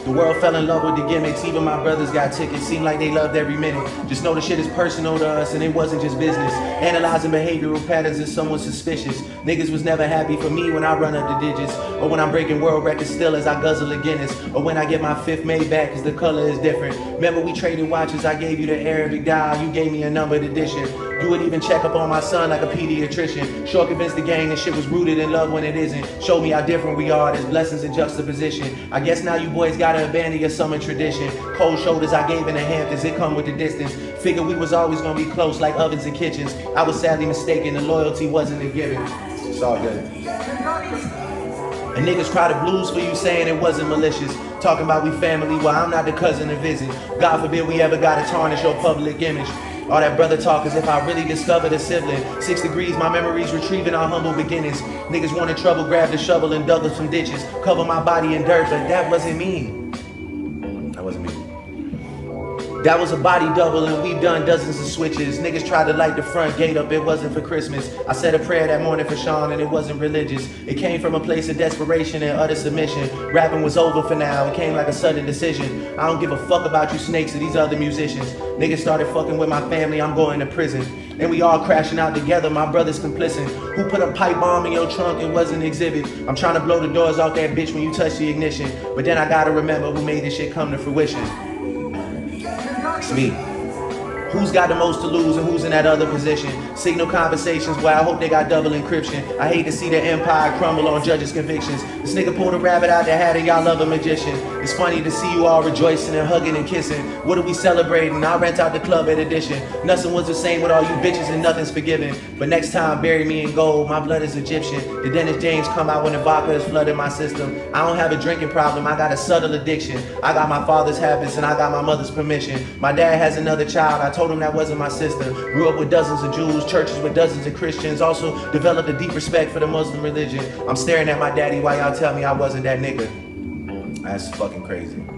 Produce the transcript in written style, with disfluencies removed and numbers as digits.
The world fell in love with the gimmicks, even my brothers got tickets, seemed like they loved every minute. Just know the shit is personal to us and it wasn't just business. Analyzing behavioral patterns is someone suspicious. Niggas was never happy for me when I run up the digits, or when I'm breaking world records still as I guzzle a Guinness, or when I get my fifth made back cause the color is different. Remember we traded watches, I gave you the Arabic dial, you gave me a numbered edition. You would even check up on my son like a pediatrician. Sure convinced the gang that shit was rooted in love when it isn't. Showed me how different we are, there's blessings in juxtaposition. I guess now you boys gotta abandon your summer tradition. Cold shoulders I gave in the Hamptons, it come with the distance. Figured we was always gonna be close like ovens and kitchens. I was sadly mistaken, the loyalty wasn't a given. It's all good. And niggas cry the blues for you saying it wasn't malicious. Talking about we family, well I'm not the cousin to visit. God forbid we ever gotta tarnish your public image. All that brother talk as if I really discovered a sibling. 6 degrees, my memories retrieving our humble beginnings. Niggas wanted trouble, grabbed a shovel and dug up some ditches. Cover my body in dirt, but that wasn't me. That wasn't me. That was a body double and we've done dozens of switches. Niggas tried to light the front gate up, it wasn't for Christmas. I said a prayer that morning for Sean and it wasn't religious. It came from a place of desperation and utter submission. Rapping was over for now, it came like a sudden decision. I don't give a fuck about you snakes or these other musicians. Niggas started fucking with my family, I'm going to prison. And we all crashing out together, my brother's complicit. Who put a pipe bomb in your trunk? It was an exhibit. I'm trying to blow the doors off that bitch when you touch the ignition. But then I gotta remember who made this shit come to fruition. It's me. Who's got the most to lose and who's in that other position? Signal conversations, well I hope they got double encryption. I hate to see the empire crumble on judges' convictions. This nigga pulled a rabbit out the hat and y'all love a magician. It's funny to see you all rejoicing and hugging and kissing. What are we celebrating? I'll rent out the club at Edition. Nothing was the same with all you bitches and nothing's forgiven. But next time bury me in gold, my blood is Egyptian. The Dennis James come out when the vodka is flooding my system. I don't have a drinking problem, I got a subtle addiction. I got my father's habits and I got my mother's permission. My dad has another child, I told him that wasn't my sister. Grew up with dozens of Jews, churches with dozens of Christians. Also developed a deep respect for the Muslim religion. I'm staring at my daddy while y'all tell me I wasn't that nigga. That's fucking crazy.